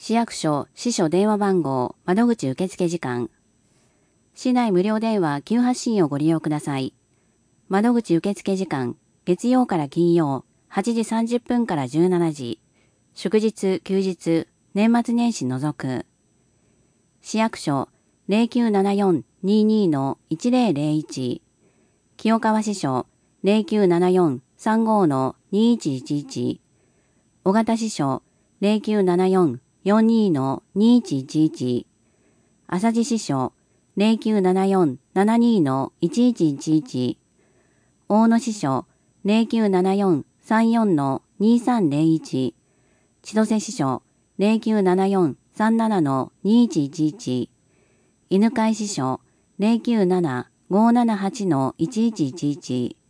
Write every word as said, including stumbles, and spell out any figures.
市役所支所電話番号窓口受付時間。市内無料電話急発信をご利用ください。窓口受付時間、月曜から金曜、はちじさんじゅっぷんからじゅうしちじ。祝日、休日、年末年始除く。市役所 ゼロきゅうななよん にーにー のいちぜろぜろいち。清川支所 ゼロきゅうななよん さんご のにいちいちいち。小形支所 ゼロきゅうななよん よんにー のにいちいちいち。朝地支所 ゼロきゅうななよん ななにー のいちいちいちいち。大野支所 ゼロきゅうななよん さんよん のにさんぜろいち。千歳支所 ゼロきゅうななよん さんなな のにいちいちいち。犬飼支所 ゼロきゅうなな ごーななはち のいちいちいちいち。